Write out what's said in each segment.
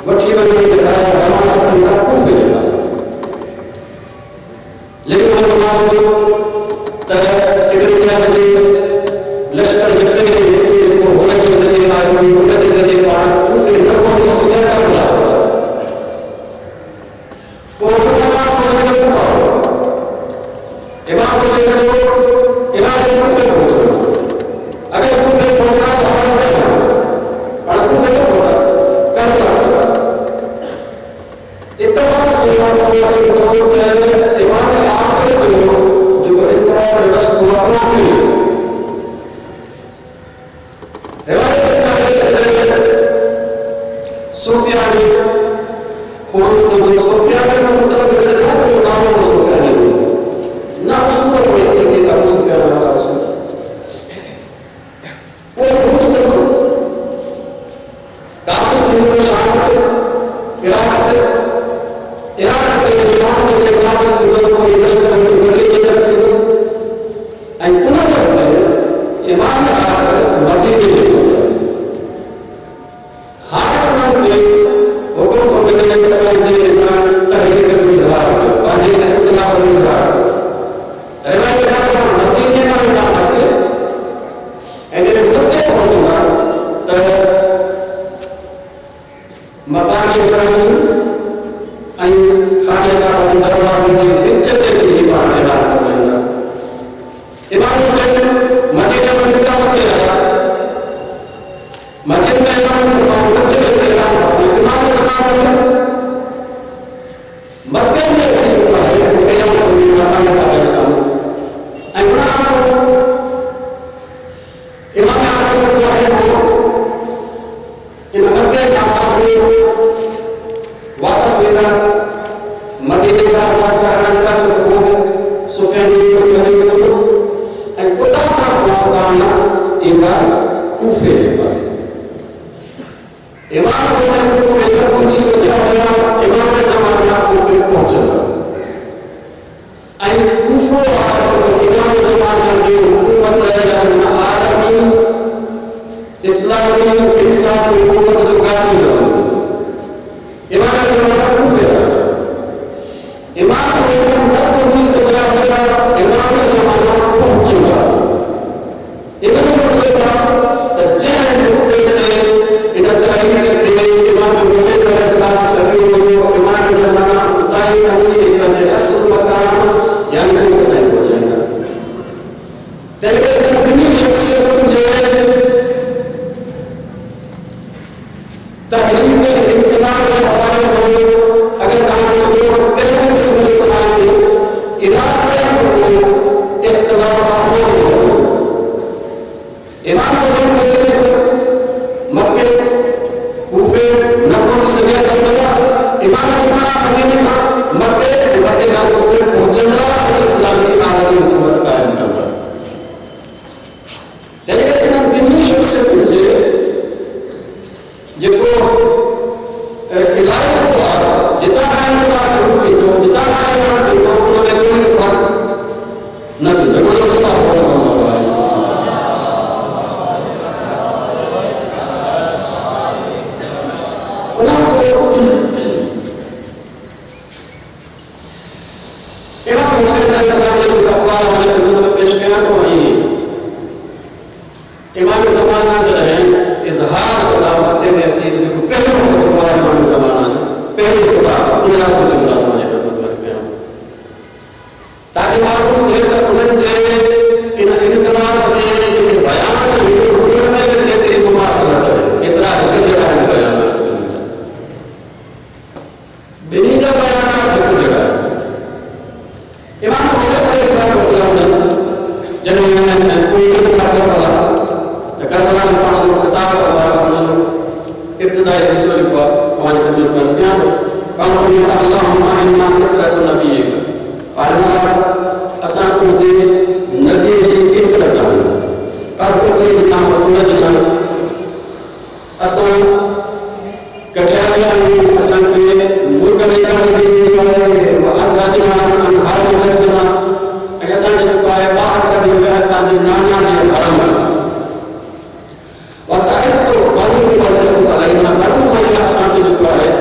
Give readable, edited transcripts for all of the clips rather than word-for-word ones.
वठी वञण जे लाइ रवाना थियनि था कूफे जे पासे। लेकिन हुन बावजूद त हिकिड़ी ज़ियाद जे लश्कर जे पहिरें हिसे जेको हुन जे ज़रिए आयो हुन जे ज़रिए पाण कूफे न पहुची सघिया करबला पोइ इमाम हुसैन जो कूफा इमाम हुसैन जो इलाज कूफे पहुचो। अगर कूफे पहुंचना तो हमारा पर कूफे तो होता करबला इत्तफाक से इमाम आखिर जो इंतजार रस पूरा नहीं सुफियानी खुरूज को सुफियानी का मतलब है ना वो नाम सुफियानी ना उसको कोई तरीके का सुफियानी वाला उसको वो खुरूज को काफी दिन शाम इराक के शाम के काफी दिन को लश्कर में बदली की तरफ दो एंड पुनः इमाम आकर मदीने में Wa ta'ala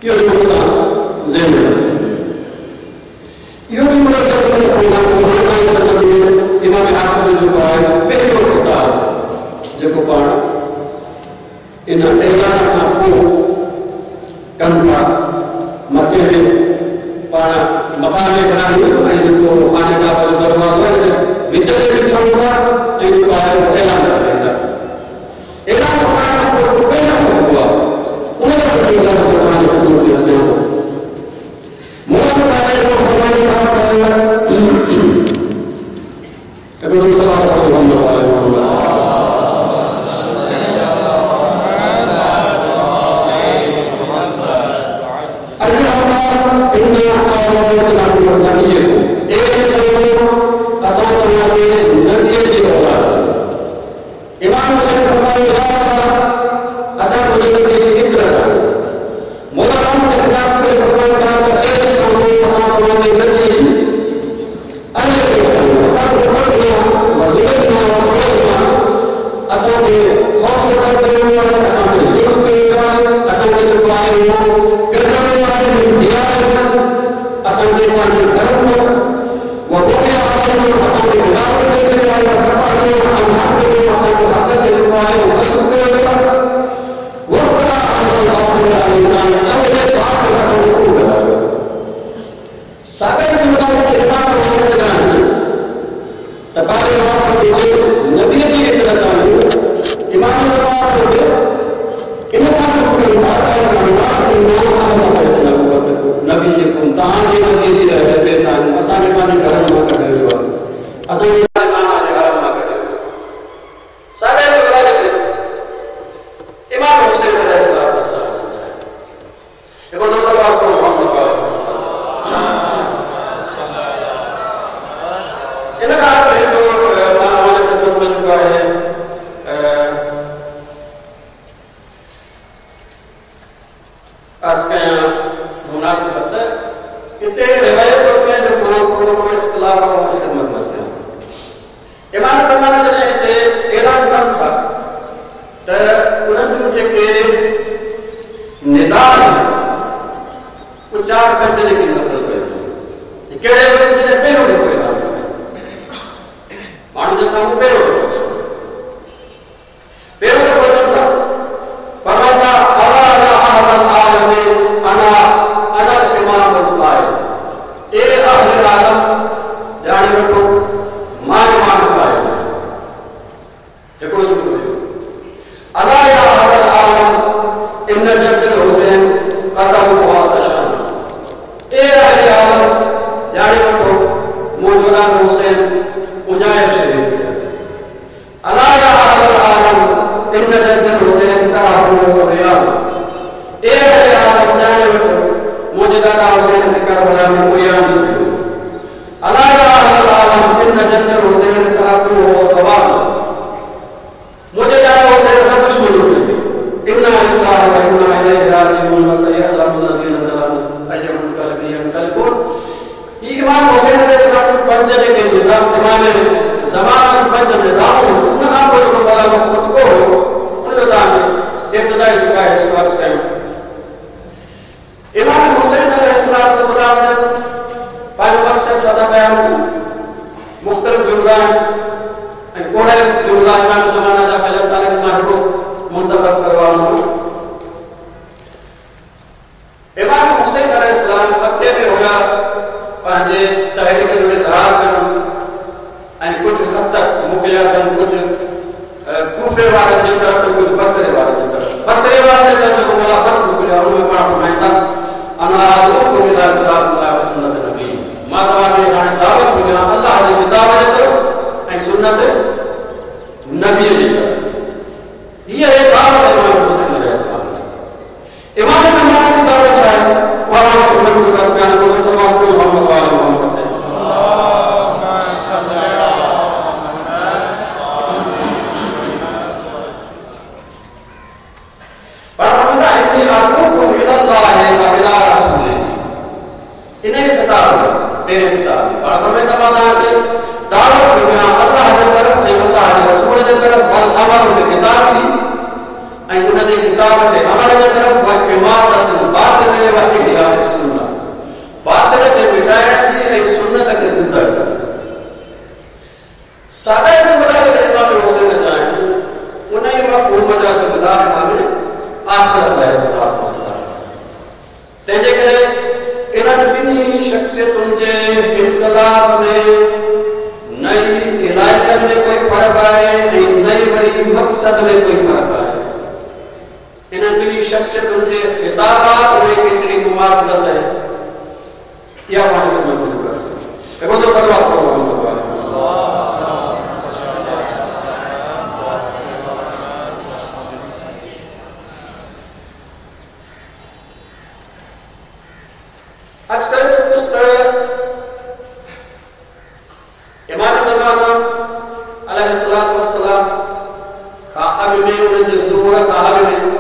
यो जुमला ज़हन में यो जुमला ज़हन में रखना इमाम हाफ़िज़ जो है पहलो किताब जो पाण इन ऐलान खां पोइ कनि था मके में पाण मकान में बनायूं ऐं जेको खानेगाह जो दरवाज़ो आहे विच में बीठा हूंदा ऐं जेको आहे ऐलान कंदा ऐलान करण खां पोइ पहिरियों हूंदो आहे उन जो जुमला क़ुरान जो हुकुम ॾिसणो मौजूद आहे जो क़ुरान का हिकिड़ो सवाल किताब ते अमल जे तरफ़ व इमादत बातिल व अलैहिस्सलातु वस्सलाम। तंहिंजे करे इन्हनि ॿिन्ही शख़्सियतुनि जे इनकलाब में नई इलाइक़नि में कोई फ़र्क़ु आहे ऐं नई वरी मक़सद में कोई फ़र्क़ु आहे। इन्हनि ॿिन्ही शख़्सियतुनि जे ख़िताबात में केतिरी मुमासिलत आहे इहा पाण खे न बुझी करे सघे। हिकिड़ो सलवात पढ़ो इमाम ज़माना अलैहिस्सलातु वस्सलाम खां अॻु में उन्हनि जे ज़ुहूर खां अॻु में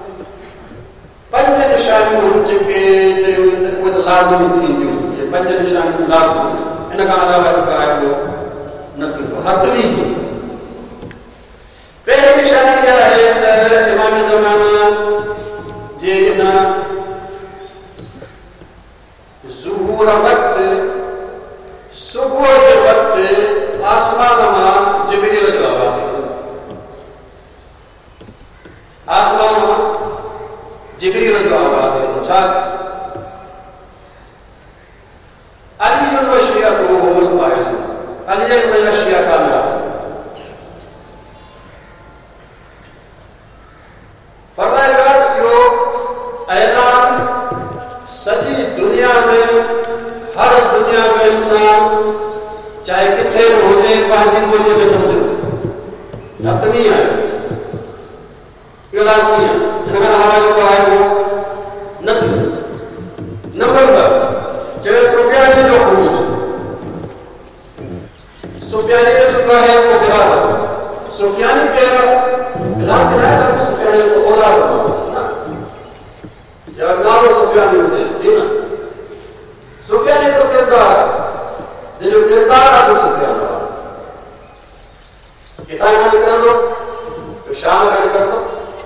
5 निशानियूं जेके चयूं त उहे त लाज़िमी थींदियूं। इहे 5 निशानियूं लाज़िमी, इन खां अलावा आहे उहो न थींदो, हतमी। पहिरीं निशानी इहा आहे त इमाम ज़माना जे इन ज़ुहूर वक़्तु सुबुह जे वक़्तु आसमान मां जिब्रील जो आवाज़ ईंदो। आसमान मां जिब्रील जो आवाज़ ईंदो। छा? अली जो शिया को हुमुल फाइज़, अली जो शिया कामयाब। फरमाया इहो ऐलान सॼी दुनिया में हर दुनिया जो इंसान चाहे किथे हुजे पंहिंजी ॿोलीअ में सम्झो, हतमी आहे, इहो लाज़मी आहे। हिन खां अलावा जेको आहे उहो न थींदो। नंबर 2 चयो सुफियानी जो ख़ुरूज। सुफियानी जेको आहे उहो बिलाल, सुफियानी केरु बिलाल आहे, सुफियानी जो औलाद न, या नालो सुफियानी हुजेसि जी न। सुफियानी जो किरदार, जंहिंजो किरदार अबू सुफियान आहे, किथां खां निकिरंदो? शाम खां निकिरंदो,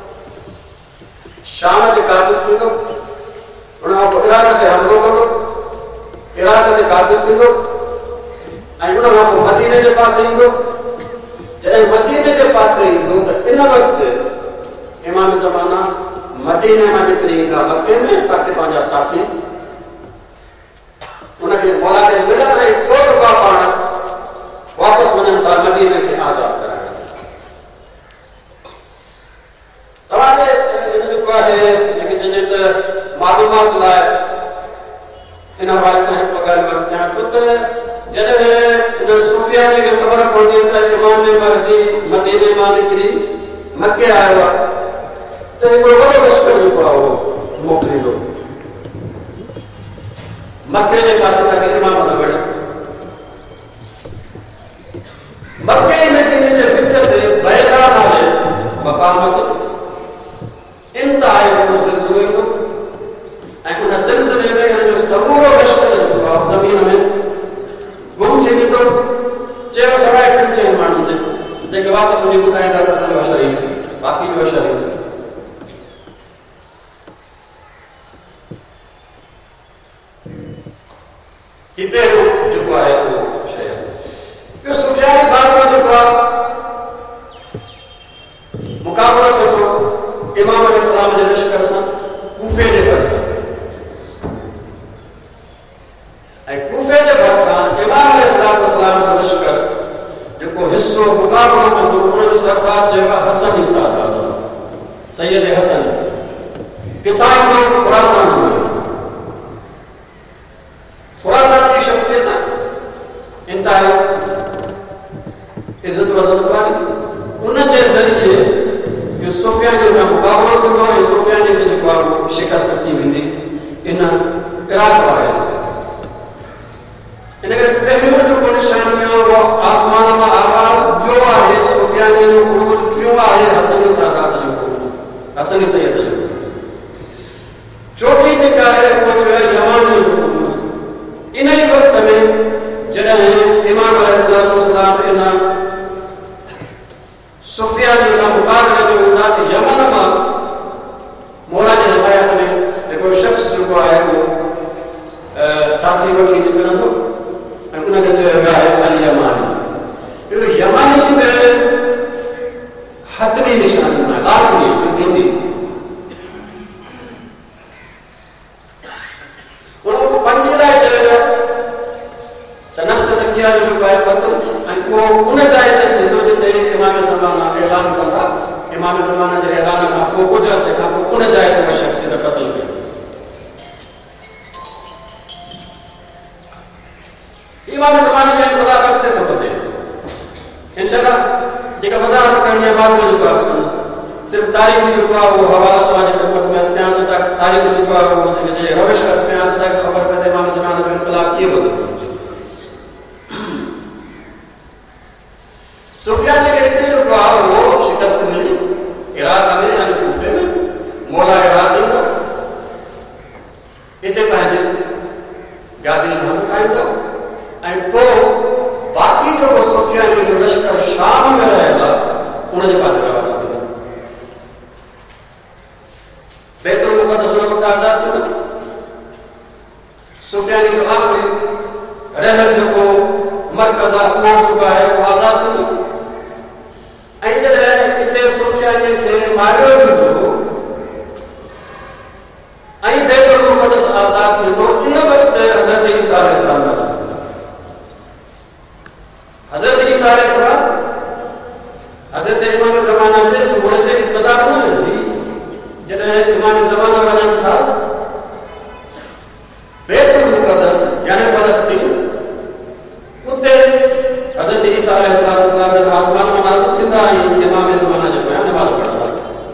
शाम ते काबिज़ थींदो, उन खां पोइ इराक ते हमिलो कंदो, इराक ते काबिज़ थींदो ऐं उन खां पोइ मदीने जे पासे ईंदो। जॾहिं मदीने जे पासे ईंदो त इन वक़्तु इमाम ज़माना मदीने मां निकिरी ईंदा मके में, ताकि पंहिंजा साथी उनखे मौला खे मिलण ऐं पोइ रुका पाण वापसि वञनि था मदीने खे आज़ादु कराइण। तव्हांजे जेको आहे जेके चइजे त मालूमात लाइ इन हवाले सां हिकु ॻाल्हि अर्ज़ु कयां थो त जॾहिं इन सुफियानी खे ख़बर पवंदी त इमाम महदी मदीने मां निकिरी मके आयो आहे त हिकिड़ो वॾो लश्कर जेको आहे उहो मोकिलींदो मक्के जे पासे ताकि इमाम सां गॾु। मक्के मदीने जे विच ते बैदा नाले मक़ाम ते इंतहाई वॾो सिलसिलो ईंदो ऐं उन सिलसिले में हिन जो समूरो लश्कर जेको आहे ज़मीन में गुम थी वेंदो। चयो सवाइ 5 माण्हुनि जे जेके वापसि वञी ॿुधाईंदा त असांजो अशर थी, बाक़ी जो अशर थी। कि पहिरियों जेको आहे उहो शइ आहे। सुफियानी बादशाह जेको आहे मुक़ाबलो जेको इमाम अलैहिस्सलाम जे लश्कर सां कूफे जे भरिसां ऐं कूफे जे भरिसां इमाम अलैहिस्सलाम जो लश्कर जेको हिसो मुक़ाबलो कंदो उनजो सरदार चयो आहे हसन सादात सैयद हसन। किथां ईंदो? खुरासान में। खुरासान की शख्सियत इंतहाई इज्जत वज़न वारी, उनजे ज़रिए इहो सुफियानी सां मुक़ाबलो कंदो ऐं सुफियानी खे जेको आहे उहो शिकस्त थी वेंदी इन इराक वारे हिसे। इन करे पहिरियों जेको निशानी आहे उहो आसमान मां आवाज़, ॿियो आहे सुफियानी जो ख़ुरूज, टियों आहे हसन सादात जो ख़ुरूज, हसन सैयद जो। सुफिया जो है क़त्ल वो उन जाइ ते थींदो जिते इमाम ज़माना ऐलान कंदा इमाम ज़माना जे ऐलान खां पोइ कुझु अरसे खां पोइ उन जाइ ते शख़्स खे क़त्ल कयो इमाम ज़माने में इनकलाब अॻिते थो वधे इंशाअल्लाह जेका वज़ाहत करणी आहे बाद में जो अर्ज़ कंदुसि सिर्फ तारीख़ जो वो हवाला तव्हांजे ख़िदमत में अर्ज़ कयां त तारीख़ जो वो जे रविश अर्ज़ कयां त ख़बर पए त इमाम ज़माने में इनकलाब कीअं वधो सुफियान के हिते जो वो शिकस्त मिली इराक में यानी कूफे में मौला इराक ईंदा हिते पंहिंजे गादी जो हंधु ठाहींदा ऐं पोइ बाक़ी जो सुफियानी जो लश्कर शाम में रहेगा उनजे पासे रवाना थींदा बैतुल मुक़द्दस उन वक़्तु आज़ाद थींदो सुफियानी जो आख़िरी रहल जेको मरकज़ आहे उहो जेको आहे उहो आज़ाद थींदो ऐं जॾहिं हिते सुफियानी खे मारियो वेंदो ऐं बैतुल मुक़द्दस आज़ाद थींदो इन वक़्तु हज़रत ईसा अलैहिस्सलाम नाज़िल थींदा हज़रत ईसा अलैहिस्सलाम हज़रत इमाम ज़माना जे ज़ुहूर जे इब्तिदा में हुई जॾहिं इमाम ज़माना वञनि था बैतुल मुक़द्दस यानी फ़लस्तीन उते हज़रत ईसा अलैहिस्सलाम जब आसमान में नाज़िल थींदा ऐं इमाम ज़माना जेको आहे नमाज़ पढ़ंदा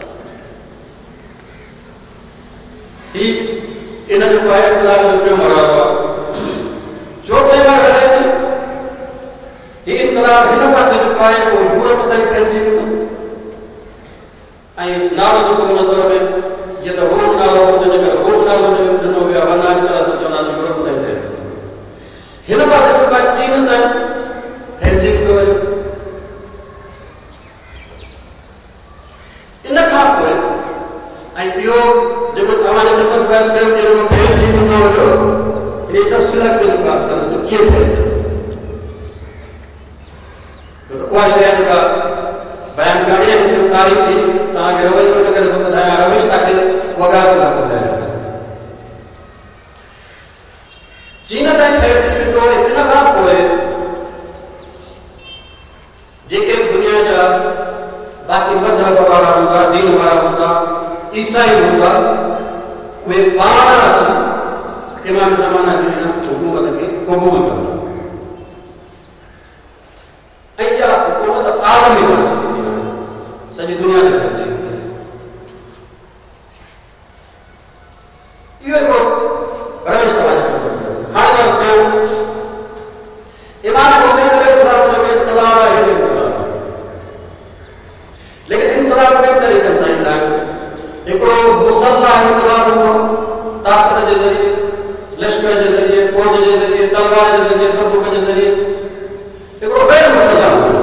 ही इन जो आहे इब्तिदा जो टियों मरहलो आहे चौथे मरहले में ही इनकलाब हिन पासे जेको आहे उहो यूरोप ताईं फैलिजी वेंदो ऐं नालो जेको उन दौर में जीअं त रोम नालो हो तंहिंजे करे रोम नालो ॾिनो वियो आहे वरना अॼुकल्ह असां चवंदासीं यूरोप ताईं फैलिजी हिन पासे जेको आहे चीन ताईं फैलिजी वेंदो वञे इन खां पोइ ऐं इहो जेको तव्हांजे ख़िदमत बहस कयो कि जेको फैलिजी वेंदो हुयो इन तफ़सीलात में जेको अर्ज़ कंदुसि त कीअं फैलिजी उहा शइ जेका बयान करणी आहे सिर्फ़ तारीख़ थी तव्हांखे रवैयो न करे थो ॿुधायां रविश तव्हांखे उहा ॻाल्हि थो सम्झाए सघां चीन ताईं फैलिजी वेंदो इन खां पोइ जेके दुनिया जा बाक़ी मज़हब वारा हूंदा दीन वारा हूंदा ईसाई हूंदा उहे पाण अची इमाम ज़माना जी हिन हुकूमत खे क़बूल कंदा ऐं इहा हुकूमत आलमी बणिजी वेंदी सॼी दुनिया ते फैलिजी वेंदी इहो हिकिड़ो रविश तव्हांजे हाणे बसि कयूं इमाम हुसैन अलैहिस्सलाम जो इनकलाब आहे लेकिन इनकलाब कई तरीक़े सां ईंदा आहिनि हिकिड़ो मुसल्ला इनकलाब हूंदो ताक़त जे ज़रिए लश्कर जे ज़रिए फौज जे ज़रिए तलवार जे ज़रिए बंदूक जे ज़रिए हिकिड़ो गैर मुसल्ला हूंदो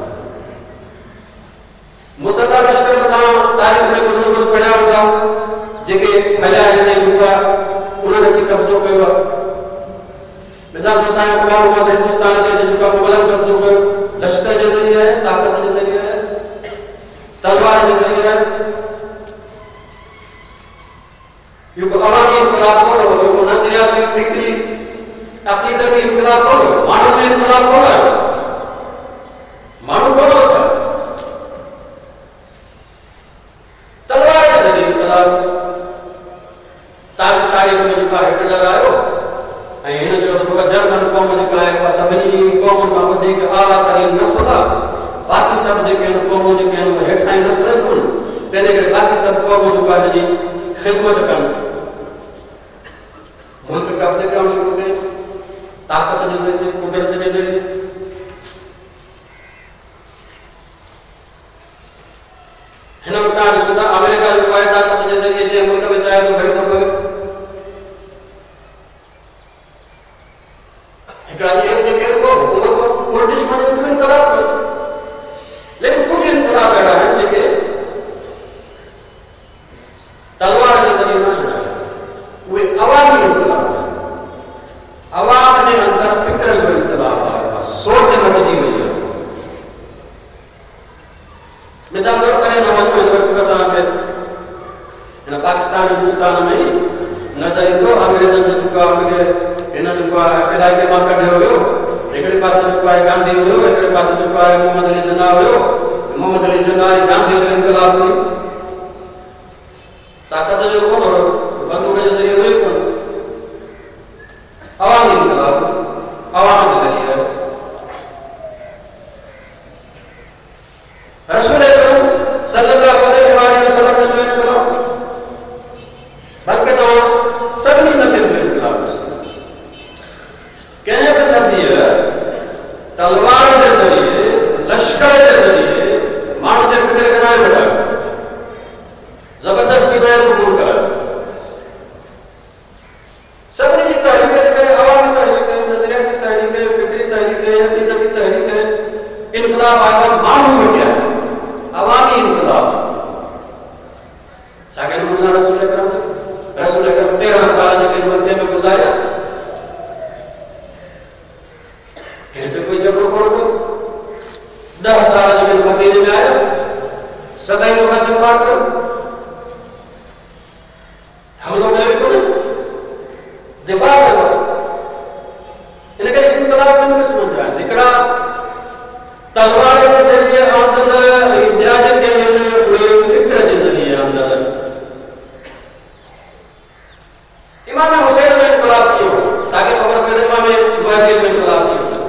मुसल्ला लश्कर तव्हां तारीख़ में कुझु न कुझु पढ़िया हूंदा जेके हलिया हिते जेको आहे उन्हनि अची कब्ज़ो कयो आहे मिसाल तौर ते हुकूमत हिंदुस्तान ते जेको मुग़लनि कब्ज़ो कयो लश्कर जे ज़रिए आहे ताक़त जे ज़रिए आहे तलवार जे ज़रिए आहे इहो अवामी इनकलाब कोन हो इहो नज़रियाती फिक्री अक़ीदती इनकलाब कोन हो माण्हू में इनकलाब कोन आयो माण्हू कोन हो तलवार जे ज़रिए इनकलाब तारीख़ में जेको आहे हिटलर आयो ऐं हिन जो जर्मन क़ौम जेका आहे उहा सभिनी क़ौमुनि खां वधीक आला तरीन नस्ल आहे बाक़ी सभु जेके आहिनि क़ौमूं जेके आहिनि उहे हेठां ई नस्ल जूं आहिनि तंहिंजे करे बाक़ी सभु क़ौमूं जेको आहे हिनजी ख़िदमत कनि मुल्क कब्ज़े करणु शुरू कयो ताक़त जे ज़रिए कुदरत जे ज़रिए हिन वक़्तु तव्हां ॾिसो था अमेरिका जेको आहे ताक़त जे ज़रिए जंहिं मुल्क में चाहे थो घड़ी थो पवे हिकिड़ा ॾींहं जेके हुकूमत उल्टी वञे थियूं इनकलाब थो अचे लेकिन कुझु इनकलाब अहिड़ा आहिनि जेके तलवार जे ज़रिए न आहिनि उहे अवामी इनकलाब आहिनि अवाम जे अंदरि फिक्र जो इनकलाब आहे सोच मटिजी वई आहे मिसाल तौर करे तव्हांखे हिन पाकिस्तान हिंदुस्तान में नज़र ईंदो अंग्रेज़नि जो जेको आहे हिन जेको आहे इलाइक़े मां कढियो वियो हिकिड़े पासे जेको आहे गांधी हुयो, हिकिड़े पासे जेको आहे मोहम्मद अली जिन्ना हुयो। मोहम्मद अली जिन्ना गांधी जो इनकलाब हुई, ताक़त जो कोन हुयो, बंदूक जे ज़रिए हुई कोन, अवामी इनकलाब, अवाम जे ज़रिए। रसूल अकरम सल्लल्लाहु अलैहि वसल्लम जो इनकलाब, बल्कि तव्हां सभिनी नबियुनि जो इनकलाब कंहिं बि नबीअ तलवार जे ज़रिए, लश्कर जे ज़रिए माण्हू जे फिक्र खे न वधायो, ज़बरदस्ती न क़बूल करायो। सभिनी जी तहरीक जेका अवामी तहरीक, नज़रियाती तहरीक, फिक्री तहरीक, अक़ीदती तहरीक, इनकलाब आया माण्हू वटि आहे, अवामी इनकलाब। साॻे नमूने रसूल अकरम 13 साल जेके मके में गुज़ारिया, हिते कोई झगड़ो कोन कयो। 10 साल जेके मदीने में आया, सदाई लोग दिफ़ा कयो, हमलो कयो कोन, दिफ़ा कयो। इन करे इनकलाब ॿिनि क़िस्मनि जा आहिनि। हिकिड़ा तलवार जे ज़रिए आंदल, ऐं ॿिया जेके आहिनि उहे फिक्र जे ज़रिए आंदल। इमाम हुसैन जो इनकलाब कीअं हो, ताकि ख़बर पए इमाम महदी जो इनकलाब कीअं हो।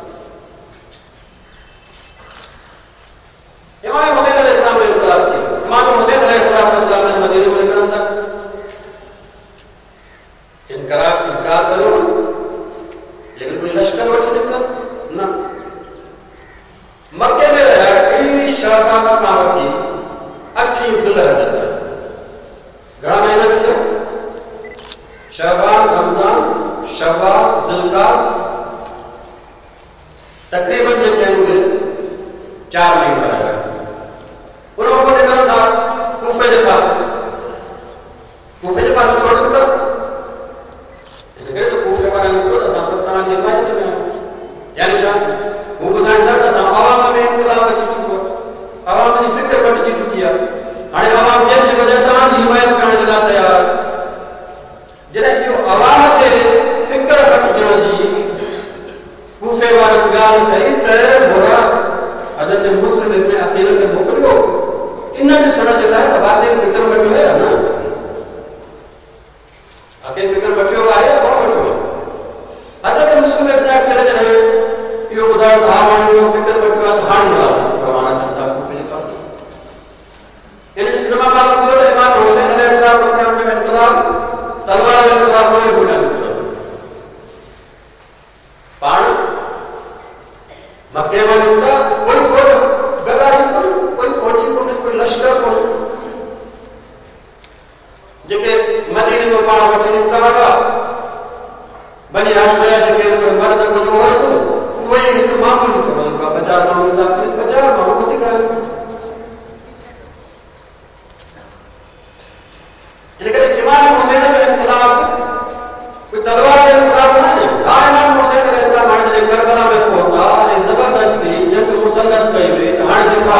इमाम हुसैन अलैहिस्सलाम जो इनकलाब कीअं हो। इमाम हुसैन अलैहिस्सलाम ने मदीने में निकिरनि था, इनकार कयो, लेकिन कोई लश्कर वठी निकिता न। मक्के में रहा 20 शाबान खां वठी 8 ज़ुल्हज तक, घणा महीना थी विया? शाबान, रमज़ान, शव्वाल, ज़िलक़ाद, तक़रीबन जेके आहिनि 4 महीना रहिया। उन वक़्तु निकिरनि था कूफे जे पासे छोड़नि था। हिन करे त कूफे वारा लिखो त असां सभु तव्हांजी हिमायत में आहियूं, यानी छा हू ॿुधाईंदा त असां अवाम में इनकलाब अची चुको आहे, अवाम जी फिक्र मटिजी चुकी आहे, हाणे अवाम ॿियनि जी वजह तव्हांजी हिमायत करण जे लाइ तयार आहे। जॾहिं इहो अवाम खे फिक्र मटिजण जी कूफे वारनि ॻाल्हि कई त मोरा हज़रत मुस्लिम इब्न अक़ील खे मोकिलियो इन ॾिसण जे लाइ त वाक़ई फिक्र मटियो आहे न, वाक़ई फिक्र मटियो आहे या कोन मटियो आहे। हज़रत मुस्लिम इब्न अक़ील जॾहिं इहो ॿुधायो त हा माण्हू फिक्र मटियो आहे, त हाणे रवाना थियनि था कूफे जे पासे। इन मां मालूम थियो त इमाम हुसैन अलैहिस्सलाम जो इनकलाब तलवार जो इनकलाब न हुयो, पाण मक्के में निकिता, कोई फौज गदारी कोन, कोई फौजी कोन, कोई लश्कर कोन। जेके मदीने में पाण वठी निकिता हुआ, बनी हाशिम जेके मर्द कुझु औरत, उहे ई हिकु मामूली थोरो 50 माण्हू इज़ाफ़े, 50 माण्हू वधीक आहिनि। इन करे इमाम हुसैन जो इनकलाब कोई तलवार जो इनकलाब न आहे। हा, इमाम हुसैन अलैहिस्सलाम हाणे जॾहिं करबला में पहुता ऐं ज़बरदस्ती जंग मुसलत कई वई त हाणे दिफ़ा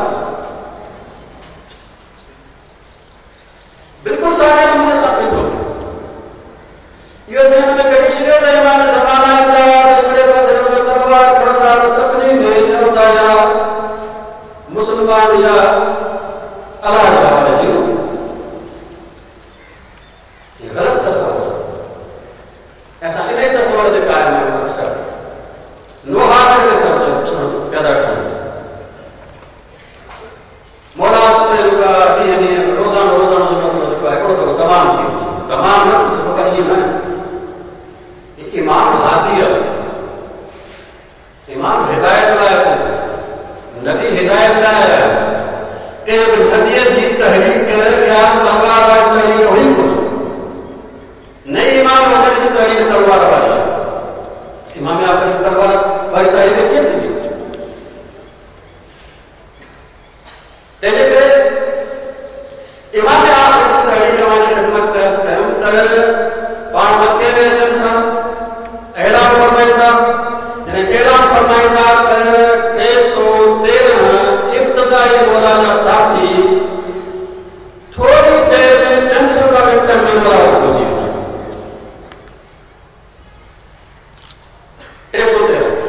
बिल्कुलु साॻे नमूने सां थींदो। इहो ज़हन में कढी छॾियो त इमाम ज़माना ईंदा त हिकिड़े पासे तलवार खणंदा त सभिनी में चवंदा या मुस्लमान या अलाह जे हवाले जी। ये गलत तस्वर है। ऐसा इन्हें तस्वर के कारण में अक्सर नोहार के पैदा कर मौला का रोजाना जो मसलो जो है तो तमाम इमाम हादी है, इमाम हिदायत लाए, नबी हिदायत लाए, नबी जी तहरीक या तलवार वाली तहरीक हुई को नहीं। इमाम हुसैन जी तहरीक तलवार वाली है, इमाम आखिर की तलवार वाली तहरीक क्या थी? तेजे इमाम आखिर की तहरीक हमारी खिदमत में इस टाइम पाण मक्के में अचनि था, ऐलान फरमाईंदा, ऐलान फरमाईंदा त 313 इब्तिदाई मौलाना साथी थोड़ी देर में चंद जुगा मिनट में मौलाना पहुंची 313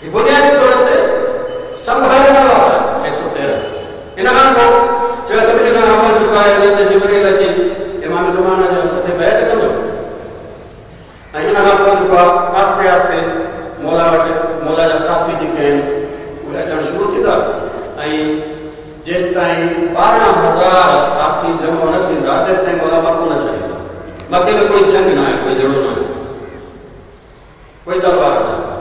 बुनियादी तौर ते संभालने वाला 113 इन खां पोइ जो सभिनी खां अवल जेको आहे हज़रत जिब्रील अची इमाम ज़माना जे हथ ते बैत कंदो ऐं इन खां पोइ जेको आहे आस्ते आस्ते मौला वटि मौला जा साथी जेके आहिनि उहे अचणु शुरू थींदा ऐं जेसि ताईं 12,000 साथी जमा न थींदा तेसि ताईं मौला मको न छॾींदा। मके में कोई जंग न आहे, कोई झगड़ो न आहे, कोई तलवार न आहे।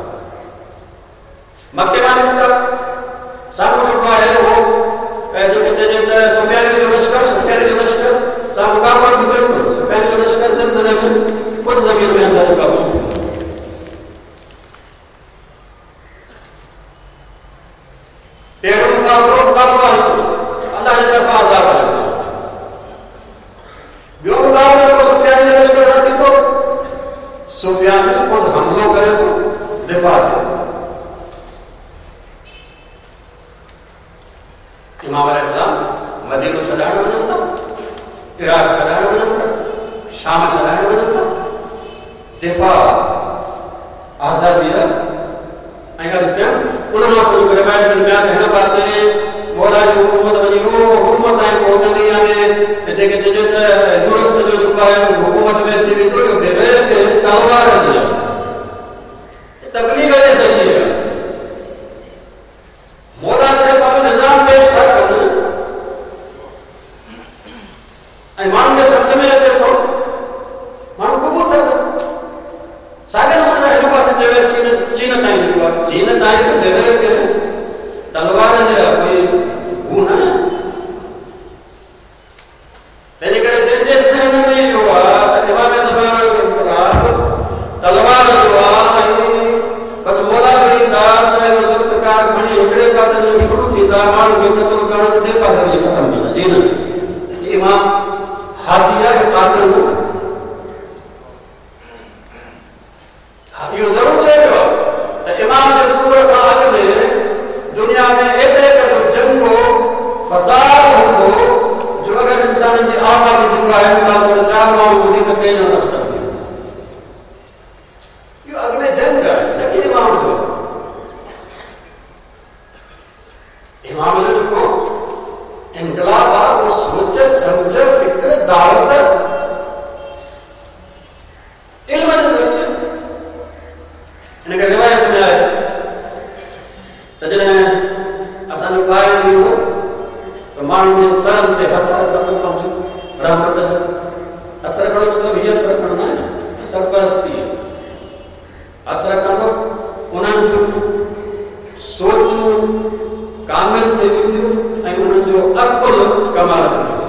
मके माने त साम्हूं जेको आहे उहो जेके चइजे त सुफियान जो लश्कर साम्हूं काबा थी वियो। सुफियान जो लश्कर सिलसिले में कुझु ज़मीन में अंदरि काबू थी पहिरियों मुक़ाबिलो काबा अल्लाह जी तरफ़ां अज़ाब लॻो। ॿियो मुक़ाबिलो जेको सुफियान जे लश्कर सां थींदो, सुफियान ख़ुदि हमलो करे थो, दिफ़ा करे। इमाम अलैहिस्सलाम मदीनो छॾाइण वञनि था, इराक छॾाइण वञनि था, शाम छॾाइण वञनि था, दिफ़ा आज़ादी ऐं अर्ज़ु कयनि। उन मां पोइ रिवायत में बयान हिन पासे मौला जी हुकूमत वञी हुकूमत ताईं पहुचंदी यानी जेके चइजे त यूरोप सॼो जेको आहे हुकूमत में अची वेंदो जो बग़ैर तलवार जी तकलीफ़ जे सही आहे। मौला जे पंहिंजो निज़ाम पेश था कनि ऐं माण्हुनि खे सम्झ में अचे थो, माण्हू क़बूल था कनि। साॻे नमूने सां हिन पासे चयो चीन ताईं जेको आहे, चीन ताईं बग़ैर तलवार जे कोई हू न आहे। तंहिंजे करे जंहिंजे ज़हन में इहो आहे त इमाम ज़मान तलवार जो आहे ऐं बसि मौला बि ईंदा त ज़ुल्फ़िकार खणी हिकिड़े पासे जो शुरू थींदा, माण्हू खे क़तल करणु ॿिए पासे वञी ख़तमु थींदा। जी न, इमाम हादी आहे, कातिल न। इहो ज़रूरु चयो वियो त इमाम जे ज़ुहूर खां अॻु में दुनिया में एतिरे क़दुरु जंग हो, फसाद हूंदो जो अगरि इंसान जी आबादी जेको आहे इंसान जो 4 माण्हू हूंदी त 3 ॼणा ख़तमु थी वेंदा। इहो अॻु में जंग आहे, न कि इमाम जो। इमाम जो जेको इनकलाब आहे उहो सोच सम्झ फिक्र दावत इल्म जे ज़रिए। इन करे रिवायत में आहे त जॾहिं असांजो क़ाइम बि हो त माण्हुनि जे सरनि ते हथ रखंदो पहुचो रहमत जो। हथ रखणु मतिलबु हीअ हथ रखणु न आहे, सरपरस्ती आहे। हथ रखंदो उन्हनि जूं सोचूं कामिल थी वेंदियूं ऐं उन्हनि जो अकुल कमाल थी वेंदो।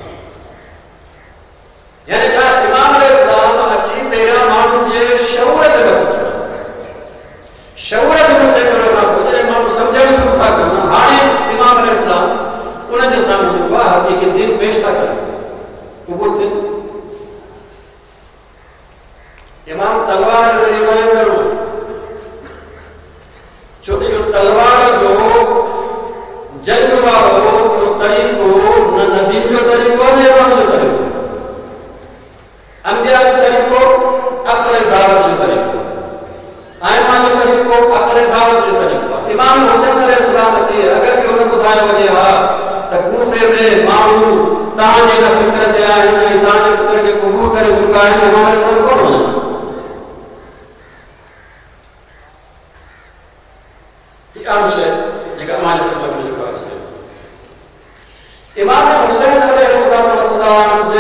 यानी छा इमाम अलैहिस्सलाम अची पहिरियां माण्हुनि जे शऊर ते वधंदो, शऊर ते मथे करण खां पोइ जॾहिं माण्हू सम्झणु शुरू था कनि, हाणे इमाम अलैहिस्सलाम उनजे साम्हूं जेको आहे हक़ीक़ी दीन पेश था कनि, क़बूल थिए। इमाम तलवार जो ज़रिए बयान करणो, छो कि तलवार जो जंग वारो जो तरीक़ो न नबी जो तरीक़ो न इमाम जो तरीक़ो, अंबिया जो तरीक़ो अक़ल दावत जो तरीक़ो, आइमा जो तरीक़ो अक़ल दावत जो तरीक़ो। इमाम हुसैन अलैहिस्सलाम खे अगरि इहो न ॿुधायो वञे हा त कूफे में माण्हू तव्हांजे हिन फ़िक्र ते आहिनि ऐं तव्हांजे फ़िक्र खे क़बूल करे चुका आहिनि, इमाम अलैहिस्सलाम कोन वञनि। आम शइ जेका मां जेको अर्ज़ु कयो, इमाम हुसैन अलैहिस्सलाम जे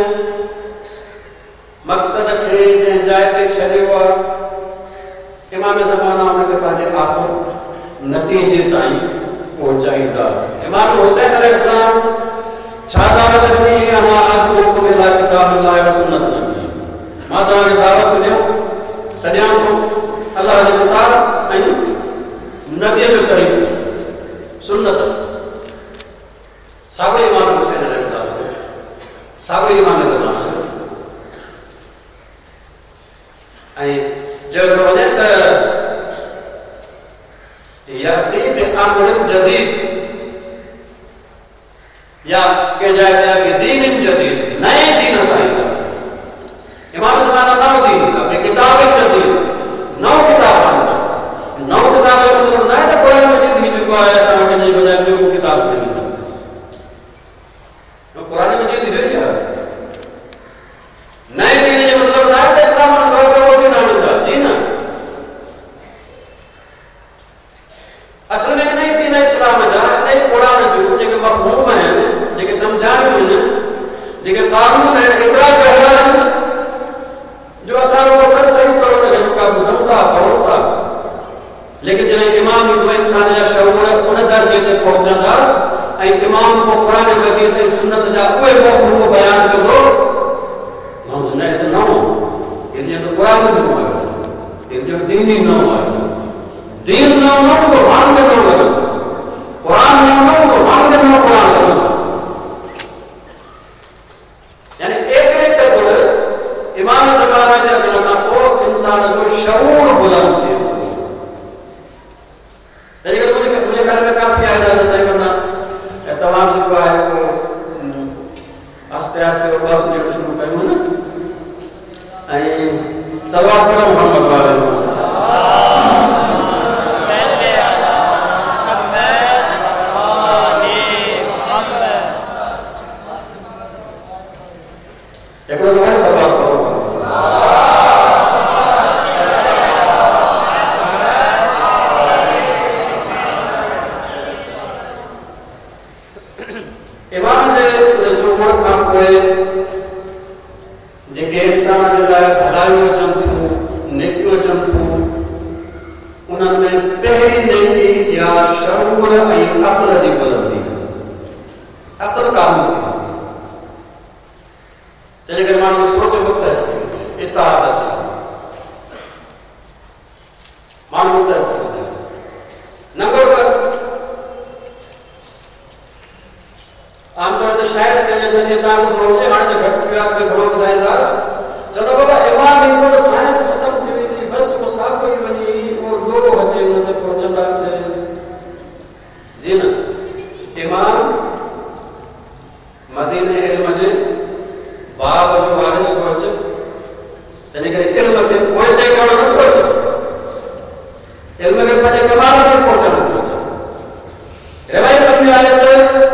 मक़सद खे जंहिं जाइ ते छॾियो आहे, इमाम ज़माना हुनखे पंहिंजे आख़िर नतीजे ताईं पहुचाईंदा। इमाम हुसैन अलैहिस्सलाम छा दावत ॾिनी, अना अदउकुम इला किताबिल्लाहि व सुन्नत नबी, मां तव्हांखे दावत ॾियां सॼां थो अलाह जे किताब ऐं नबीअ जो तरीक़ो सुन्नत। साॻियो इमाम हुसैन अलैहिस्सलाम, साॻियो इमाम ज़माना ऐं चयो वञे त याती बिअम्रिन जदीद या के जाइ ते दीन जदीद, नए दीन सां ईंदा। इमाम ज़माना नओं दीन ईंदा, किताब जदीद, नओं किताब आंदा, नओं किताब मफ़हूम आहिनि जेके सम्झायूं आहिनि जेके क़ानून आहिनि एतिरा गहरा आहिनि जो असां सही तौर ते जेका ॿुधूं था पढ़ूं था लेकिन जॾहिं इमाम ईंदो इंसान जा शऊर उन दर्जे ते पहुचंदा ऐं इमाम को क़ुरान मजीद ऐं सुन्नत जा उहे मफ़हूम बयान कंदो माण्हू न त न हिन जो क़ुरान ॾिनो आहे हिन जो दीन ई न आहे दीन न हूंदो माण्हू खे न लॻंदो क़ुरान न हूंदो माण्हू खे न क़ुरान लॻंदो यानी एतिरे क़दुरु इमाम ज़माने जे अचण खां पोइ इंसान जो शऊर बुलंद थिए मुझे ख्याल में काफ़ी आहिनि करना तमामु जेको आहे आस्ते आस्ते बस ॾियणु शुरू कयूं न ऐं सलवार पढ़ो मोहम्मद वारे हिकिड़ो दफ़ो सलवार पढ़ो जेके इंसान जे लाइ भलायूं अचनि थियूं नेकियूं अचनि थियूं उन्हनि में पहिरीं नेकी या शऊर ऐं अक़ल जी बुलंदी अक़ल कान थी तंहिंजे करे माण्हू सोच वक़्तु अचे इताअत अचे माण्हू नंबर आमतौर ते शायद कंहिंजे दर्जे तव्हां ॿुधो हुजे हाणे त घटि थी विया घणो ॿुधाईंदा चवंदा बाबा इमाम ईंदो त साइंस ख़तमु थी वेंदी बसि मुसाफ़िर वञी उहो लोहो अचे हुन ते पहुचंदासीं जी न इमाम मदीने इल्म जे बाब जो वारिस थो अचे तंहिंजे करे इल्म खे पोइ ते करणु नथो अचे इल्म खे पंहिंजे कमाल ते पहुचणु थो अचे रिवायत में आहे त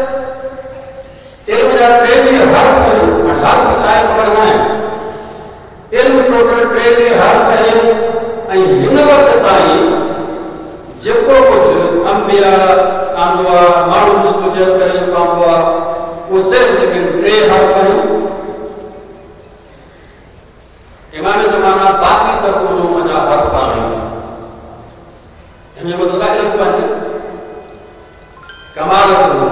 इल्म जा 23 हर्फ हर्फ छा आहे ख़बर न आहे इल्म टोटल 23 हर्फ आहिनि ऐं हिन वक़्त ताईं जेको कुझु अंबिया आंदो आहे माण्हुनि जो तुझे करे जेको आंदो आहे उहो सिर्फ़ु जेके 3 हर्फ आहिनि इमाम ज़माना बाक़ी सभु उलूम जा हर्फ आहिनि हिन जो मतिलबु आहे इल्म पंहिंजे कमाल कंदो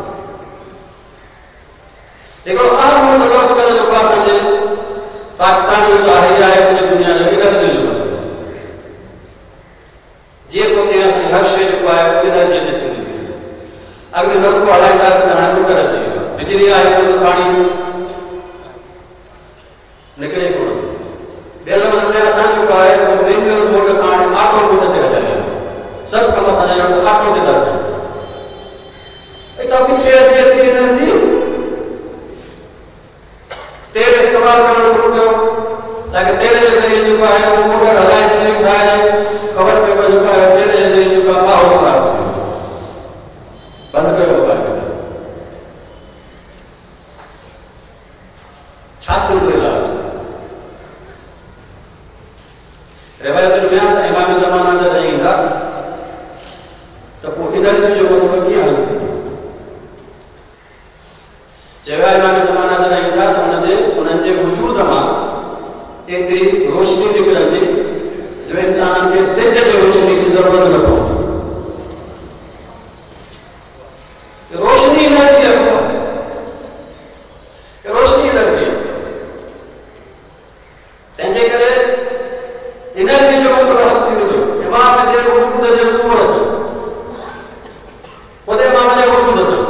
हिकिड़ो अहम मसइलो अॼुकल्ह जेको आहे असांजे पाकिस्तान जो आहे या सॼी दुनिया जो एनर्जी जो मसइलो जीअं को कंहिं असांजी हर शइ जेको आहे उहो एनर्जी ते थींदी थी अॻिते नलको हलाईंदासीं त हाणे मोटर अची वियो बिजली आहे त पाणी निकिरे कोन थो ॿिए लफ़्ज़ में असां जेको आहे उहो मैनुअल मोड खां हाणे ऑटो मोड ते हलायूं सभु कम असांजा ऑटो ते था कयूं पिछे अचे थी एनर्जी तेल इस्तेमाल करणु शुरू कयो ताकि तेल जे ज़रिए जेको आहे उहो मोटर हलाए तेल ठाहे ख़बर पए जेको आहे तेल जे ज़रिए जेको आहे माहौल ख़राब थी वियो बंदि कयो छा थींदो इलाज रिवायतुनि में आहे त इमाम ज़माना जॾहिं ईंदा त पोइ एनर्जी जो मसइलो कीअं हल थींदो चयो आहे इमाम ज़माना जॾहिं ईंदा त उन्हनि जे वजूद मां एतिरी रोशनी निकिरंदी जो इंसाननि खे सिज जी रोशनी जी ज़रूरत न पवंदी रोशनी एनर्जी आहे रोशनी एनर्जी तंहिंजे करे एनर्जी जो मसइलो हल थी वेंदो इमाम जे वजूद जे सूर सां ख़ुदि इमाम जे वजूद सां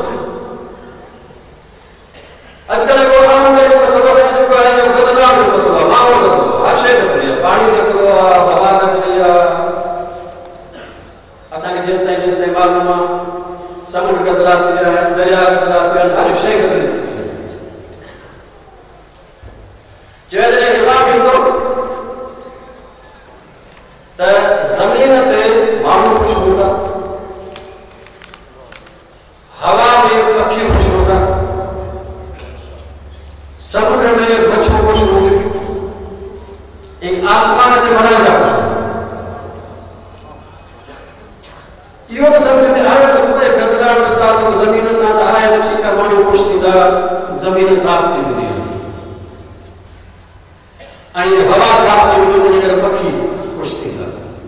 अॼुकल्ह को आम मसइलो जेको आहे गदलाण जो मसइलो आहे माहौल गदलो हर शइ गदली आहे पाणी गदलो आहे हवा गदली आहे असांखे जेसिताईं मालूम आहे समुंड गदला थी विया आहिनि दरिया गदला थी विया आहिनि हर शइ गदली थी वई आहे चयो जॾहिं इमाम ईंदो त ज़मीन ते माण्हू ख़ुशि हूंदा हवा में पखी ख़ुशि हूंदा समुद्र में मच्छू ख़ुशि हूंदी ऐं आसमान ते मलाइका ख़ुशि हूंदा इहो त सम्झ में आयो त उहे गदलाण बता तो ज़मीन सां धाराए नथी त माण्हू ख़ुशि थींदा, ज़मीन साफ़ थी वेंदी ऐं हवा साफ़ थी वेंदी, उनजे करे पखी ख़ुशि थींदा।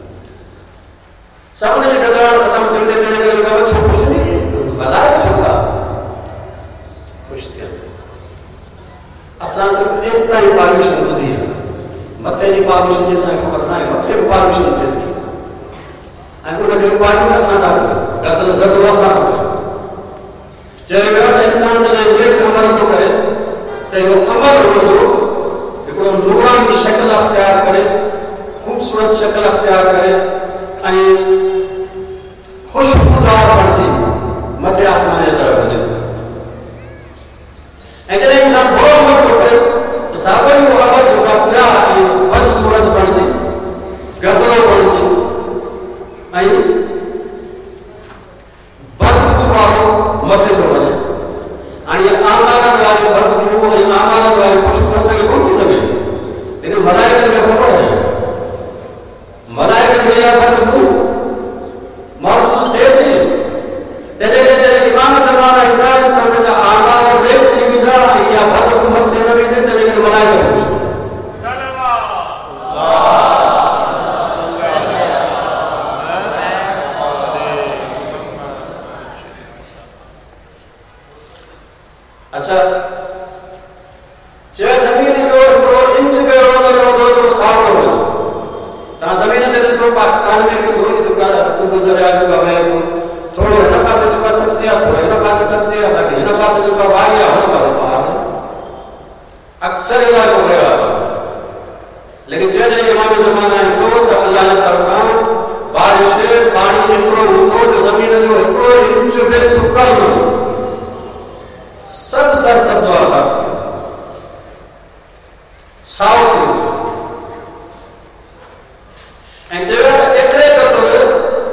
सभिनी जी गदाण ख़तमु थी वेंदी, तंहिंजे करे छो ख़ुशि थी वधाए छो था ख़ुशि थियनि। असां सिर्फ़ु तेसि ताईं परमिशन ॿुधी आहे, मथे जी परमिशन जी असांखे ख़बर न आहे, मथे बि परमिशन थिए थी ऐं उनखे पार्टी असां था कयूं, गॾु असां था कयूं। चयो वियो त इंसान जॾहिं नेक अमल थो करे त इहो अमल हुनजो हिकिड़ो नूरानी शक्ल अख़्तियार करे, ख़ूबसूरत शक्ल अख़्तियार करे ऐं ख़ुशबूदार बणिजी मथे आसमान जे तरफ़ वञे थो। ऐं जॾहिं इंसान बुरो अमल थो करे त साॻियो ई उहो अमल जेको स्याह ऐं बदसूरत बणिजी, गबरो बणिजी ऐं बदबू वारो मथे थो वञे। हाणे आमानत वारी बदबू ऐं आमानत वारी ख़ुशबू असांखे कोन थी लॻे, लेकिन मलाइकनि खे ख़बर आहे, मलाइकनि खे इहा बदबू महसूस थिए थी। तंहिंजे करे जॾहिं इमाम ज़माना ईंदा, इंसान जा आमाल रेप थी वेंदा ऐं इहा बदबू मथे न वेंदी, तंहिंजे करे मलाइक ख़ुशि। अच्छा, चए ज़मीन जो हिकिड़ो इंच बि अहिड़ो न रहंदो जो सावलो हुजे। तव्हां ज़मीन ते ॾिसो, पाकिस्तान में ॾिसो, जेका सिंधु दरिया जो वहे थो, थोरो हिन पासे जेका सब्ज़ी आहे, थोरो हिन पासे सब्ज़ी आहे, बाक़ी हिन पासे जेका वारी आहे हुन पासे पहाड़ आहे। अक्सर इलाइक़ो रहियो आहे, लेकिन जॾहिं इमाम ज़माना ईंदो त अल्लाह जे तरफ़ां बारिश पाणी एतिरो हूंदो जो ज़मीन जो हिकिड़ो इंच बि सुकल न हूंदो, सब सरसब्ज वाला साउथ ऐं चयो त एतिरे क़दुरु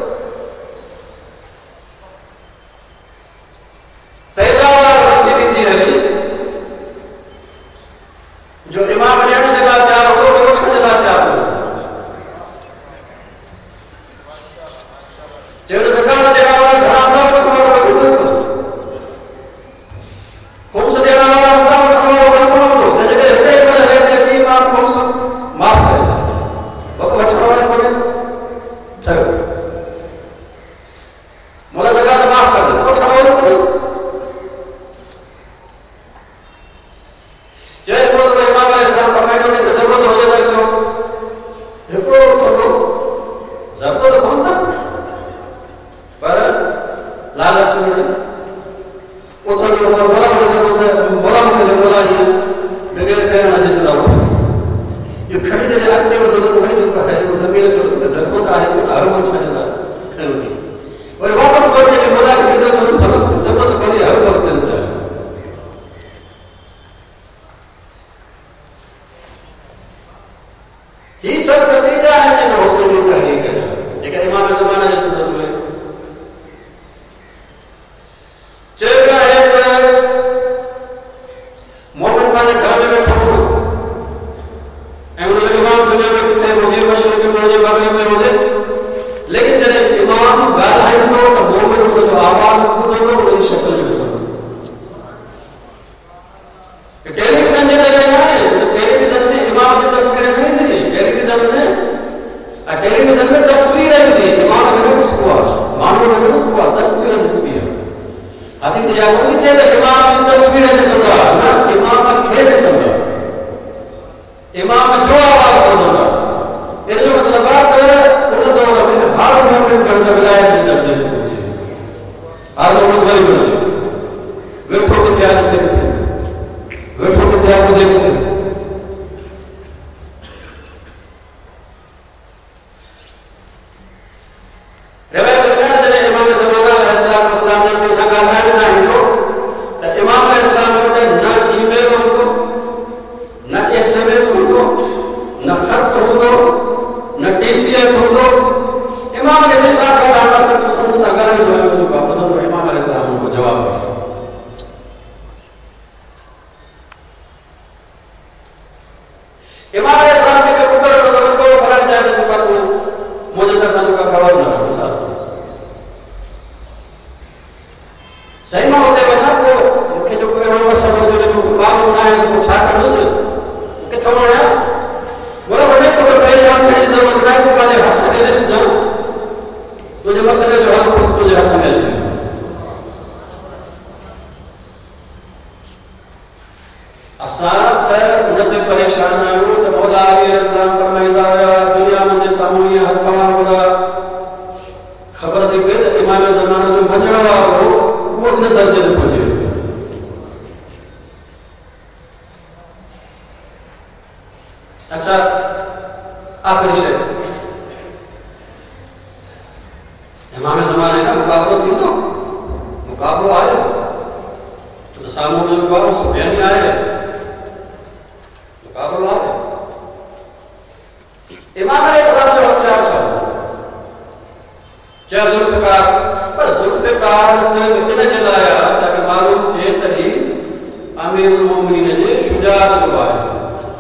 पैदावार वधी वेंदी हली जो इमाम ॾियण जे लाइ तयारु हो, वठण जे लाइ तयारु हो। चयो त ज़कात ॾियण वारा घणा न वठण वारा ख़ुम्स ॾियण वारा हूंदा, वठण वारो न हूंदो, तंहिंजे करे हिकिड़े ॿ हज़ार अची इमाम ख़ुम्स माफ़ करे वठण वारे कोन्हे ठहियो, मुला ज़कात माफ़ कजे, वठण वारो कोन्हे। चए पियो त इमाम अलैहिस्सलाम फरमाईंदो कि ज़रूरत हुजे त चओ, हिकिड़ो थोरो ज़रूरत कोन अथसि पर लालच में उथण जो मोला मूंखे ज़रूरत आहे, मोला मूंखे मोला ईअं बग़ैर पहिरियों अचे चुला वठो, इहो खणी जॾहिं अॻिते वधंदो खणी जेको आहे उहो ज़मीन जो ज़रूरत आहे हर को छा जे लाइ खणो थी, वरी वापसि वरी जॾहिं मोला खे ॾींदो छो ज़रूरत कोन्हे, हर वक़्तु ॾियणु चाहे। ही सभु नतीजा आहिनि हिन हुसैनी तहरीक जा, जेका इमाम ज़माना जी सूरत में चयो पियो आहे त मोमिन पंहिंजे घर में वेठो हो ऐं हुनजो इमाम दुनिया में किथे हुजे, मशरिक़ में हुजे, मग़रिब में हुजे, लेकिन जॾहिं इमाम ॻाल्हाईंदो त मोमिन हुनजो आवाज़ ॿुधंदो, हुनजी शक्ल में ॾिसंदो। टेलीविज़न जे ज़रिए न आहे, टेलीविज़न में इमाम जी तस्वीर न ईंदी, टेलीविज़न में तस्वीर ईंदी, इमाम खे न ॾिसबो आहे, माण्हू खे न ॾिसबो आहे, तस्वीर ॾिसबी आहे। हदीस इहा कोन्हे चए त इमाम जी तस्वीर ॾिसंदा, न, इमाम खे ॾिसंदा, इमाम जो आवाज़ ॿुधंदा। इन जो मतिलबु आहे त उन दौर में हर मोमिन खे विलायत जे दर्जे ते पहुचे, हर मोमिन वरी वञे, वेठो किथे आहे ॾिसे किथे, वेठो किथे आहे ॿुधे किथे। रिवायत में जॾहिं इमाम ज़माना अलैहिस्सलाम ने सां ॻाल्हाइण चाहींदो त इमाम अलैहिस्सलाम वटि न ईमेल हूंदो, न SMS हूंदो, न ख़त हूंदो, न TCS हूंदो। इमाम खे जंहिंसां ॻाल्हाइण सां ॻाल्हाईंदो ॿुधंदो, इमाम अलैहिस्सलाम को जवाबु इमाम अलैहिस्सलाम खे पुत्र को फलाण जाए जो का तू मुझे तक जो का खबर न मिसाल सही मां होते वञा पोइ मूंखे जो कोई अहिड़ो मसइलो हुजे जेको बाबू न आहे त पोइ छा कंदुसि किथां वञा बोला वॾे को परेशान थियण जी ज़रूरत न आहे तूं पंहिंजे हथ खे ॾिसजां तुंहिंजे मसइले जो हल तुंहिंजे हथ में अची वेंदो असां त उन ते परेशान आहियूं त मौला अली अलैहिस्सलाम फरमाईंदा हुया दुनिया मुंहिंजे साम्हूं ईअं हथ वांगुरु ख़बर थी पए त इमाम ज़माने जो वञण वारो उहो इन दर्जे ते पहुची वियो अच्छा आख़िरी शइ इमाम ज़माने का मुक़ाबलो थींदो मुक़ाबलो आहे त साम्हूं जो बाबू सुफ़ियानी आहे मुक़ाबलो आहे इमाम अलैहिस्सलाम जो हथियार छा चाहे ज़ुल्फ़िकार बस ज़ुल्फ़िकार सिर्फ़ इन जे लाइ आहे ताकी मालूम थिए त ही अमीरुल मोमिनीन जे शुजाअत जो वारिस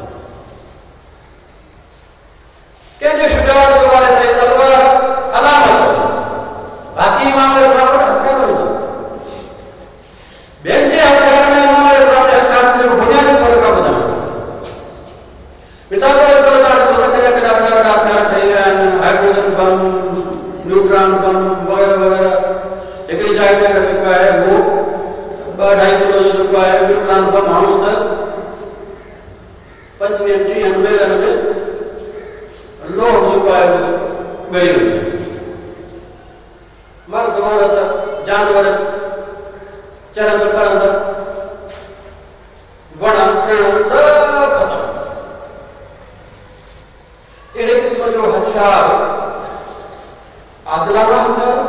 कंहिंजे शुजाअत जो वारिस आहे तलवार अलामत बाक़ी इमाम अलैहिस्सलाम वटि हथियार हूंदा ॿियनि जे हथियार में इमाम अलैहिस्सलाम जे हथियार जो बुनियादी फ़र्क़ु आहे ॿुधाइणु मिसाल के तौर पर तव्हां ॾिसो त केॾा वॾा हथियार ठही विया आहिनि हाइड्रोजन बम न्यूट्रॉन बम वग़ैरह वग़ैरह हिकिड़ी जाइ ते जेको आहे उहो 2-2.5 किलो जो जेको आहे न्यूट्रॉन बम हणो त 25-30 मेलनि में लोह जेको आहे ॻरी वेंदो मर्द औरत जानवर चरंद परंद वण टिण सभु ख़तमु अहिड़े क़िस्म जो हथियार आदिलाना हथियार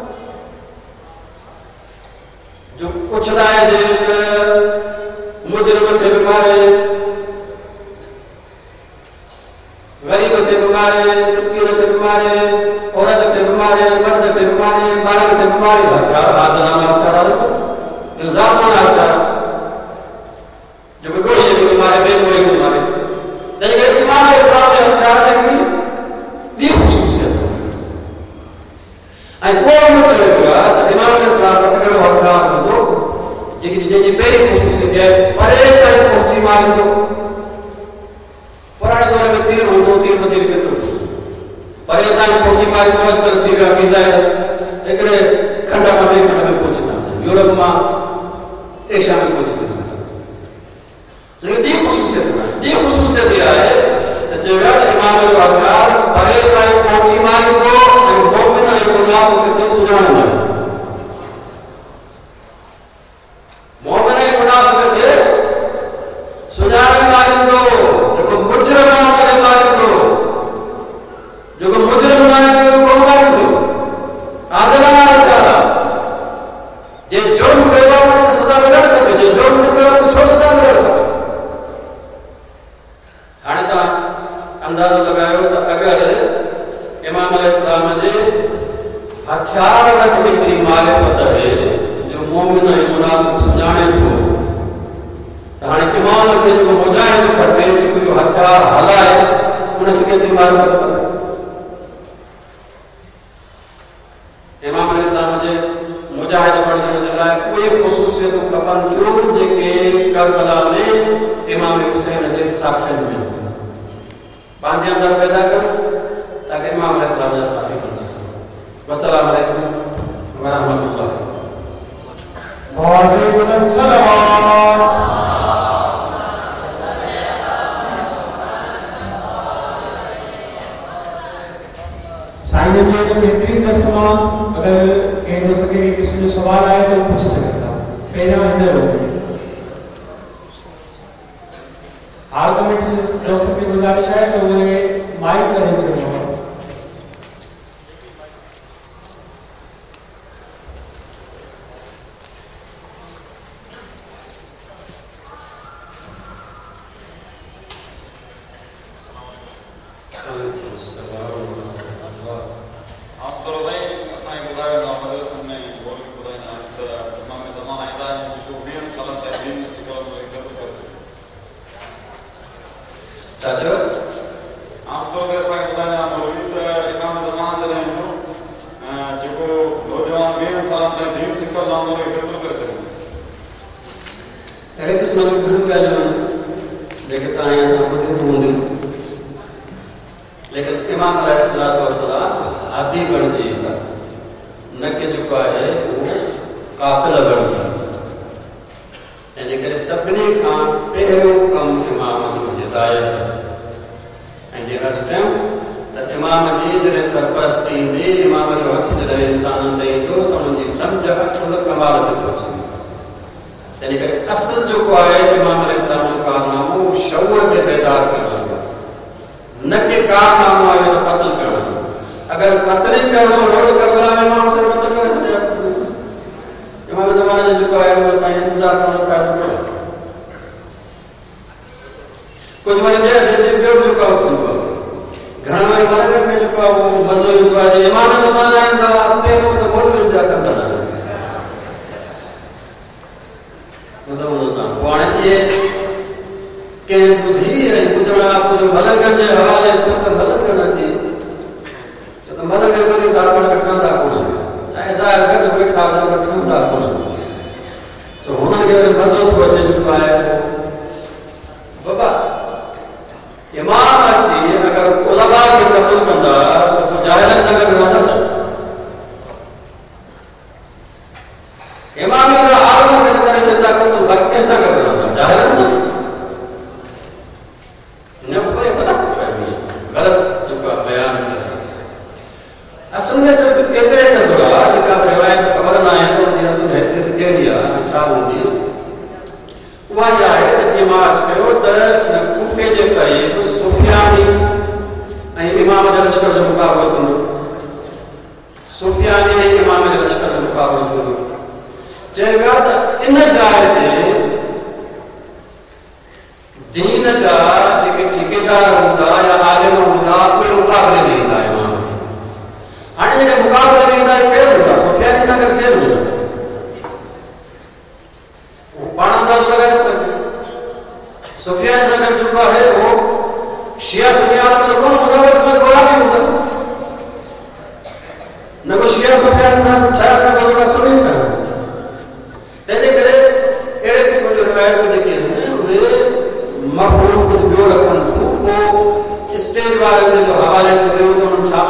जो पुछदाए जे मुजरिम खे मारे गरीब खे मारे मिस्कीन खे मारे औरत खे मारे मर्द खे मारे ॿारनि खे मारे हथियार आदिलाना हथियार आहे ज़ालमाना हथियार जो ॻोड़ीअ खे मारे ॿिए ॻोड़े खे मारे तंहिं करे इमाम अलैहिस्सलाम जे हथियार में हिकिड़ी ॿी ख़ुशूसियत ऐं को बि चयो वियो आहे त इमाम अलैहिस्सलाम वटि अहिड़ो हथियार हूंदो जंहिंजी पहिरीं ख़ुशूसियत आहे परे ताईं पहुची मारींदो पुराणे दौर में तीर हूंदो तीर बतीर केतिरो परे ताईं पहुची मारींदो अॼुकल्ह थी वियो आहे मिसाइल हिकिड़े खंड मां ॿिए खंड में पहुची था यूरोप मां एशिया में पहुची सघंदा लेकिन ॿी ख़ुशूसियत इहा आहे त चयो वियो आहे त इमाम जो हथियार परे ताईं पहुची मारींदो ऐं मोमिन ऐं मुनाफ़िक़ खे सुञाणे मारींदो मोमिन ऐं मुनाफ़िक़ खे सुञाणे मारींदो जेको मुजरिम आहे उनखे मारींदो जेको मुजरिम न आहे उनखे कोन मारींदो आदिलाना हथियार आहे जे जुर्म कयो आहे उनखे सज़ा मिलणु खपे जे जुर्म न कयो आहे छो सज़ा मिलणु खपे हाणे तव्हां अंदाज़ो लॻायो त अगरि इमाम अलैहिस्सलाम जे हथियार वटि एतिरी मारिफत आहे जो मोमिन ऐं मुनाफ़िक़ सुञाणे थो त हाणे इमाम खे जेको मुजाहिद खपे जेको इहो हथियार हलाए उनखे केतिरी मारिफत खपे इमाम अलैहिस्सलाम जे मुजाहिद बणजण जे लाइ उहे ख़ुशूसियतूं खपनि थियूं जेके करबला में इमाम हुसैन जे साथियुनि में पंहिंजे अंदरि पैदा कनि ताकि इमाम अलैहिस्सलाम जा साथी बणिजी सघनि वस्सलामु अलैकुम वरहमतुल्लाह वालेकुम सलाम साईं जे बेहतरीन दर्स मां अगर कंहिं दोस्त खे किस्म जो सवाल आए तो पूछ सघंदा पहिरियों हिंदर हो हाल कमेटी जे दोस्त खे गुज़ारिश है तो वो माइक अरेंज करो नौजवान 20 साल ताईं दीन सिखल रहंदो एतिरो करे अहिड़े क़िस्म जूं घणियूं ॻाल्हियूं आहिनि जेके तव्हां असां ॿुधियूं हूंदियूं, लेकिन इमाम अलैहिस्सलातु वस्सलाम हादी बणिजी वेंदा, न कि जेको आहे उहो कातिल बणिजी वेंदा। तंहिंजे करे सभिनी खां पहिरियों कमु इमाम जो हिदायत आहे। ऐं जीअं अर्ज़ु कयूं त इमाम जी जॾहिं सरपरस्ती ईंदी, इमाम जो हथु जॾहिं इंसाननि ते ईंदो त उन्हनि जी सम्झ उन कमाल ते पहुचंदी। तंहिंजे करे असुल जेको आहे इमाम अलैहिस्सलाम जो कारनामो शऊर खे बेदार करणु आहे, न कि कारनामो आहे त क़त्ल करणु। अगरि क़त्ल ई करणो हुयो त करबला में इमाम सां क़त्ल करे छॾियासीं। इमाम ज़माने जो जेको आहे उहो तव्हां इंतज़ारु करणु फ़ाइदो कोन्हे। कुझु वरी ॿियो जेको आहे थींदो आहे, घणा वरी मरकट में जेको आहे उहो मज़ो ईंदो आहे। इमाम ज़माना ईंदा पहिरियों त मौलवियुनि जा कंदा न पोइ हाणे इहे कंहिं ॿुधी ऐं ॿुधण खां पोइ मलंगनि जे हवाले थियो त मलंगनि अची छो त मलंग वरी सार पाण ठहंदा कोन, चाहे ज़ाहिर गॾु वेठा हुजनि ठहंदा कोन। सो हुननि खे वरी मज़ो थो अचे जेको आहे बाबा इमाम अची अगरि उलमा खे क़बूल कंदा त पोइ जाहिलनि सां गॾु रहंदा छा? इमाम जा आलम खे करे छॾंदा क़तल वक़्त सां गॾु रहंदा जाहिलनि सां न कोई ग़लति फहमी ग़लति जेको आहे बयानु करे। असुल में सिर्फ़ु केतिरे कंदो आहे, जेका रिवायत ख़बर न आहे त हुनजी असुल हैसियत कहिड़ी आहे, छा हूंदी उहा इहा आहे त जीअं मां अर्ज़ु कयो त कूफे जे क़रीब सुफियानी ऐं इमाम जे लश्कर जो मुक़ाबिलो थींदो। सुफियानी ऐं इमाम जे लश्कर जो मुक़ाबिलो थींदो। चयो वियो त इन जाइ ते दीन जा जेके ठेकेदार हूंदा या आलिम हूंदा उहे मुक़ाबले में ईंदा इमाम खे। हाणे जेके मुक़ाबले में ईंदा केरु हूंदा? सुफियानी सां गॾु केरु हूंदा? उहो पाण अंदाज़ो लॻाए थो सघिजे। सुफियानी सां गॾु जेको आहे उहो शिया सुफियान में कोन हूंदा, उहे गुलामी हूंदा। न को शिया सुफियानी सां छा कंदा सुनी था। तंहिंजे करे अहिड़े क़िस्म जूं रिवायतूं जेके आहिनि उहे मफ़हूम कुझु ॿियो रखनि थियूं। पोइ स्टेज वारनि जे हवाले थी वियो त उन्हनि छा